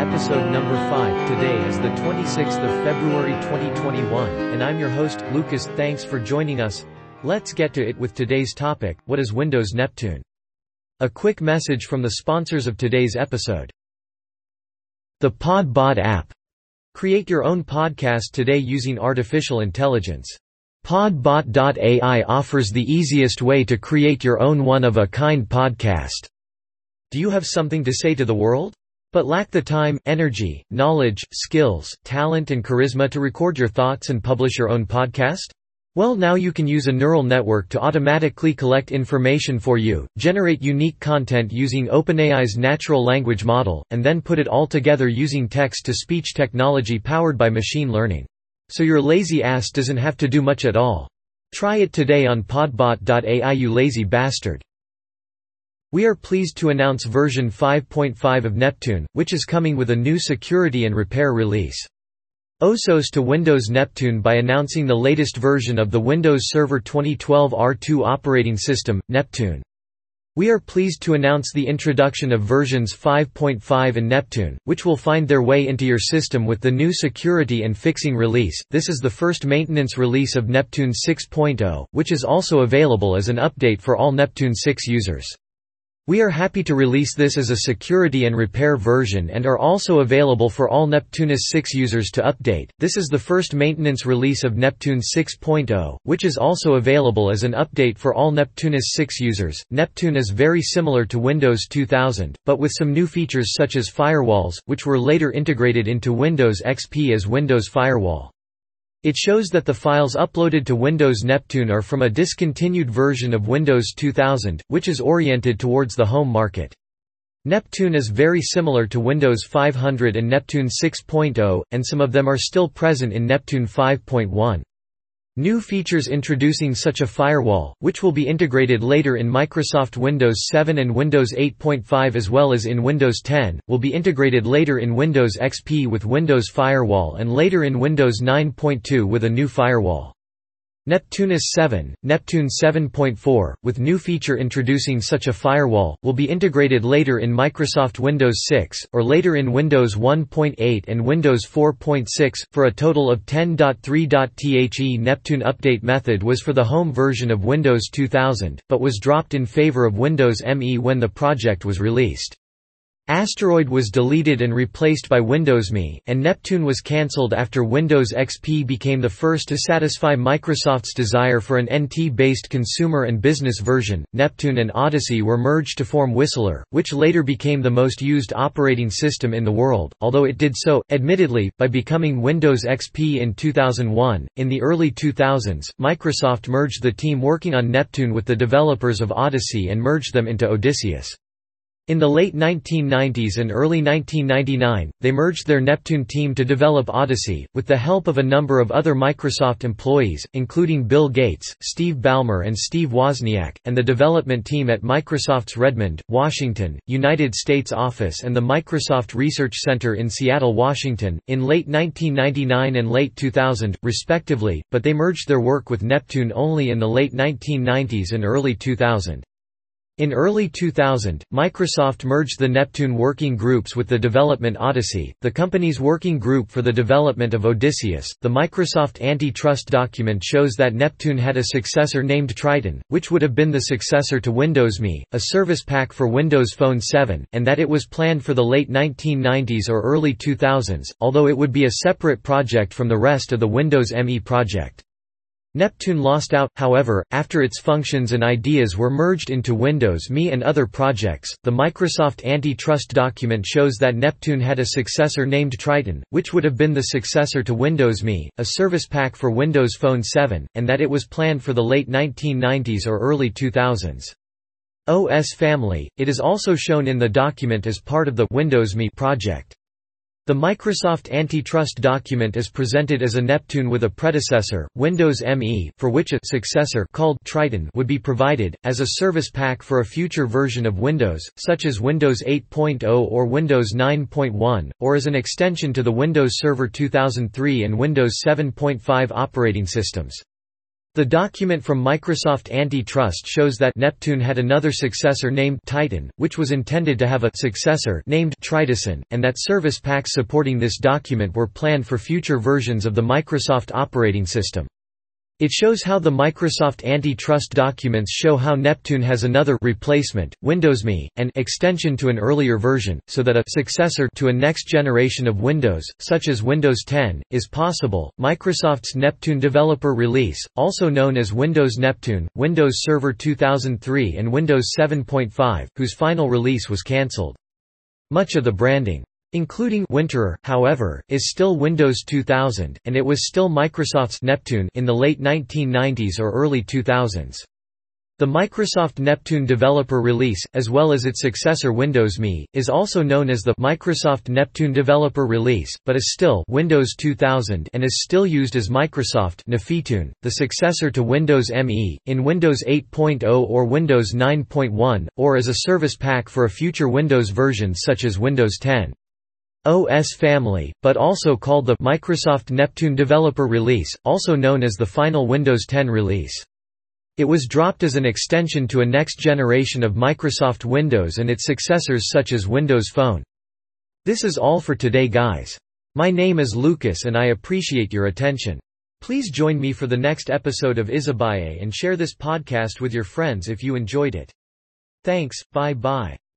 episode number 5. Today is the 26th of February 2021, and I'm your host, Lucas. Thanks for joining us. Let's get to it with today's topic: what is Windows Neptune? A quick message from the sponsors of today's episode. The Podbot app. Create your own podcast today using artificial intelligence. Podbot.ai offers the easiest way to create your own one-of-a-kind podcast. Do you have something to say to the world, but lack the time, energy, knowledge, skills, talent and charisma to record your thoughts and publish your own podcast? Well, now you can use a neural network to automatically collect information for you, generate unique content using OpenAI's natural language model, and then put it all together using text-to-speech technology powered by machine learning. So your lazy ass doesn't have to do much at all. Try it today on podbot.ai, you lazy bastard. We are pleased to announce version 5.5 of Neptune, which is coming with a new security and repair release. OSOS to Windows Neptune by announcing the latest version of the Windows Server 2012 R2 operating system, Neptune. We are pleased to announce the introduction of versions 5.5 and Neptune, which will find their way into your system with the new security and fixing release. This is the first maintenance release of Neptune 6.0, which is also available as an update for all Neptune 6 users. We are happy to release this as a security and repair version and are also available for all Neptunus 6 users to update. This is the first maintenance release of Neptune 6.0, which is also available as an update for all Neptunus 6 users. Neptune is very similar to Windows 2000, but with some new features such as firewalls, which were later integrated into Windows XP as Windows Firewall. It shows that the files uploaded to Windows Neptune are from a discontinued version of Windows 2000, which is oriented towards the home market. Neptune is very similar to Windows 500 and Neptune 6.0, and some of them are still present in Neptune 5.1. New features introducing such a firewall, which will be integrated later in Microsoft Windows 7 and Windows 8.5 as well as in Windows 10, will be integrated later in Windows XP with Windows Firewall and later in Windows 9.2 with a new firewall. Neptunus 7, Neptune 7.4, with new feature introducing such a firewall, will be integrated later in Microsoft Windows 6, or later in Windows 1.8 and Windows 4.6, for a total of 10.3. Neptune update method was for the home version of Windows 2000, but was dropped in favor of Windows ME when the project was released. Asteroid was deleted and replaced by Windows ME, and Neptune was cancelled after Windows XP became the first to satisfy Microsoft's desire for an NT-based consumer and business version. Neptune and Odyssey were merged to form Whistler, which later became the most used operating system in the world, although it did so, admittedly, by becoming Windows XP in 2001. In the early 2000s, Microsoft merged the team working on Neptune with the developers of Odyssey and merged them into Odysseus. In the late 1990s and early 1999, they merged their Neptune team to develop Odyssey, with the help of a number of other Microsoft employees, including Bill Gates, Steve Ballmer and Steve Wozniak, and the development team at Microsoft's Redmond, Washington, United States office and the Microsoft Research Center in Seattle, Washington, in late 1999 and late 2000, respectively, but they merged their work with Neptune only in the late 1990s and early 2000. In early 2000, Microsoft merged the Neptune working groups with the development Odyssey, the company's working group for the development of Odysseus. The Microsoft antitrust document shows that Neptune had a successor named Triton, which would have been the successor to Windows ME, a service pack for Windows Phone 7, and that it was planned for the late 1990s or early 2000s, although it would be a separate project from the rest of the Windows ME project. Neptune lost out, however, after its functions and ideas were merged into Windows ME and other projects. The Microsoft antitrust document shows that Neptune had a successor named Triton, which would have been the successor to Windows ME, a service pack for Windows Phone 7, and that it was planned for the late 1990s or early 2000s. OS family. It is also shown in the document as part of the Windows ME project. The Microsoft antitrust document is presented as a Neptune with a predecessor, Windows ME, for which a successor called Triton would be provided, as a service pack for a future version of Windows, such as Windows 8.0 or Windows 9.1, or as an extension to the Windows Server 2003 and Windows 7.5 operating systems. The document from Microsoft Antitrust shows that Neptune had another successor named Titan, which was intended to have a successor named Tridacen, and that service packs supporting this document were planned for future versions of the Microsoft operating system. It shows how the Microsoft Antitrust documents show how Neptune has another replacement, Windows ME, an extension to an earlier version, so that a successor to a next generation of Windows, such as Windows 10, is possible. Microsoft's Neptune Developer Release, also known as Windows Neptune, Windows Server 2003 and Windows 7.5, whose final release was cancelled. Much of the branding, including Winterer, however, is still Windows 2000, and it was still Microsoft's Neptune in the late 1990s or early 2000s. The Microsoft Neptune Developer Release, as well as its successor Windows ME, is also known as the Microsoft Neptune Developer Release, but is still Windows 2000 and is still used as Microsoft Nefitune, the successor to Windows ME, in Windows 8.0 or Windows 9.1, or as a service pack for a future Windows versions such as Windows 10. OS family, but also called the Microsoft Neptune Developer Release, also known as the final Windows 10 release. It was dropped as an extension to a next generation of Microsoft Windows and its successors such as Windows Phone. This is all for today, guys. My name is Lucas and I appreciate your attention. Please join me for the next episode of Izabaye and share this podcast with your friends if you enjoyed it. Thanks, bye-bye.